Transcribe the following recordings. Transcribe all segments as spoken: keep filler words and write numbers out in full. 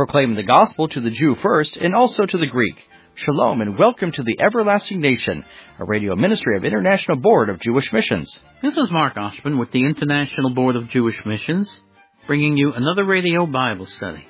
proclaiming the gospel to the Jew first and also to the Greek. Shalom and welcome to the Everlasting Nation, a radio ministry of International Board of Jewish Missions. This is Mark Oshman with the International Board of Jewish Missions, bringing you another radio Bible study.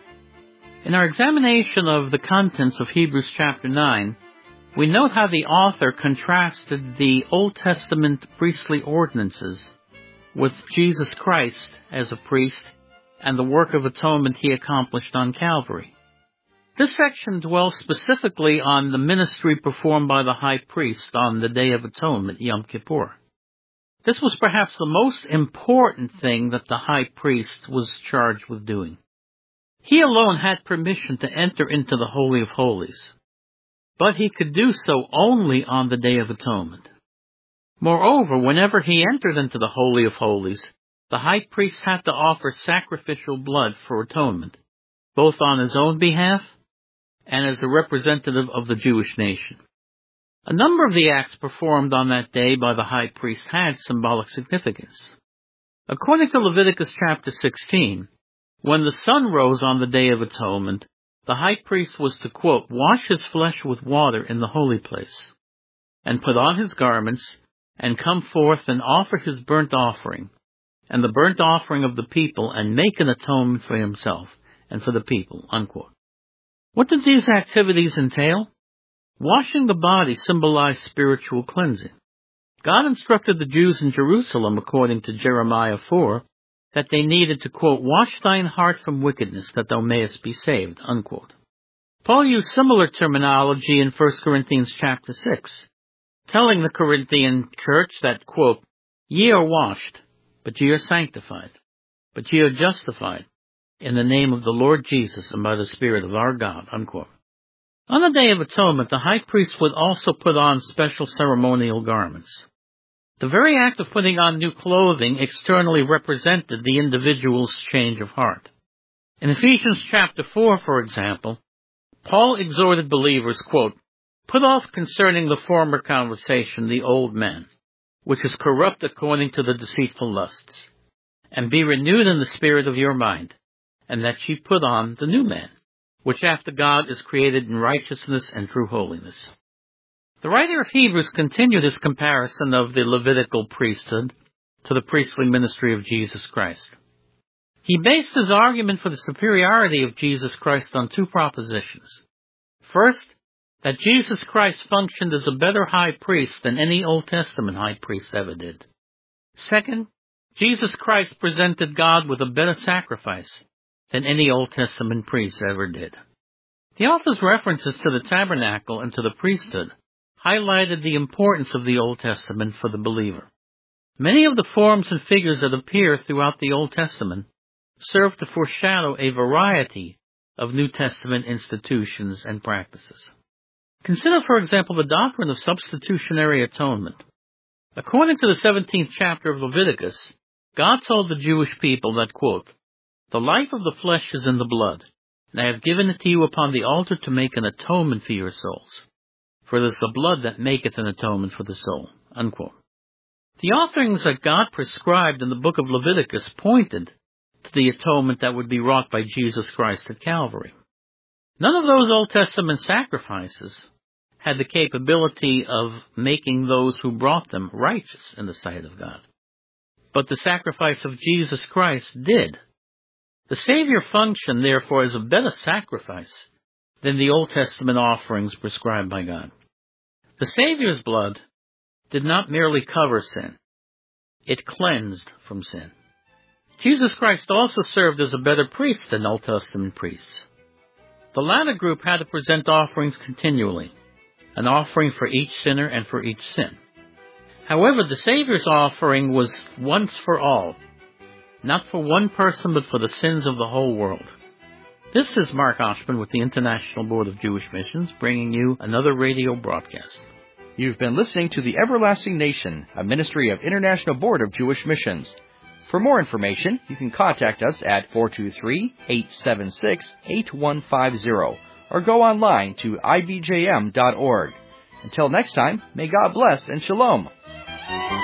In our examination of the contents of Hebrews chapter nine, we note how the author contrasted the Old Testament priestly ordinances with Jesus Christ as a priest and the work of atonement he accomplished on Calvary. This section dwells specifically on the ministry performed by the high priest on the Day of Atonement, Yom Kippur. This was perhaps the most important thing that the high priest was charged with doing. He alone had permission to enter into the Holy of Holies, but he could do so only on the Day of Atonement. Moreover, whenever he entered into the Holy of Holies, the high priest had to offer sacrificial blood for atonement, both on his own behalf and as a representative of the Jewish nation. A number of the acts performed on that day by the high priest had symbolic significance. According to Leviticus chapter sixteen, when the sun rose on the Day of Atonement, the high priest was to, quote, wash his flesh with water in the holy place, and put on his garments, and come forth and offer his burnt offering, and the burnt offering of the people, and make an atonement for himself and for the people, unquote. What did these activities entail? Washing the body symbolized spiritual cleansing. God instructed the Jews in Jerusalem, according to Jeremiah four, that they needed to, quote, wash thine heart from wickedness, that thou mayest be saved, unquote. Paul used similar terminology in First Corinthians chapter six, telling the Corinthian church that, quote, ye are washed, but ye are sanctified, but ye are justified in the name of the Lord Jesus and by the Spirit of our God, unquote. On the Day of Atonement, the high priest would also put on special ceremonial garments. The very act of putting on new clothing externally represented the individual's change of heart. In Ephesians chapter four, for example, Paul exhorted believers, quote, put off concerning the former conversation the old man, which is corrupt according to the deceitful lusts, and be renewed in the spirit of your mind, and that ye put on the new man, which after God is created in righteousness and true holiness. The writer of Hebrews continued his comparison of the Levitical priesthood to the priestly ministry of Jesus Christ. He based his argument for the superiority of Jesus Christ on two propositions. First, that Jesus Christ functioned as a better high priest than any Old Testament high priest ever did. Second, Jesus Christ presented God with a better sacrifice than any Old Testament priest ever did. The author's references to the tabernacle and to the priesthood highlighted the importance of the Old Testament for the believer. Many of the forms and figures that appear throughout the Old Testament serve to foreshadow a variety of New Testament institutions and practices. Consider, for example, the doctrine of substitutionary atonement. According to the seventeenth chapter of Leviticus, God told the Jewish people that, quote, the life of the flesh is in the blood, and I have given it to you upon the altar to make an atonement for your souls. For it is the blood that maketh an atonement for the soul, unquote. The offerings that God prescribed in the book of Leviticus pointed to the atonement that would be wrought by Jesus Christ at Calvary. None of those Old Testament sacrifices had the capability of making those who brought them righteous in the sight of God. But the sacrifice of Jesus Christ did. The Savior functioned, therefore, as a better sacrifice than the Old Testament offerings prescribed by God. The Savior's blood did not merely cover sin. It cleansed from sin. Jesus Christ also served as a better priest than Old Testament priests. The latter group had to present offerings continually, an offering for each sinner and for each sin. However, the Savior's offering was once for all, not for one person, but for the sins of the whole world. This is Mark Oshman with the International Board of Jewish Missions, bringing you another radio broadcast. You've been listening to the Everlasting Nation, a ministry of International Board of Jewish Missions. For more information, you can contact us at four two three, eight seven six, eight one five zero or go online to I B J M dot org. Until next time, may God bless and shalom.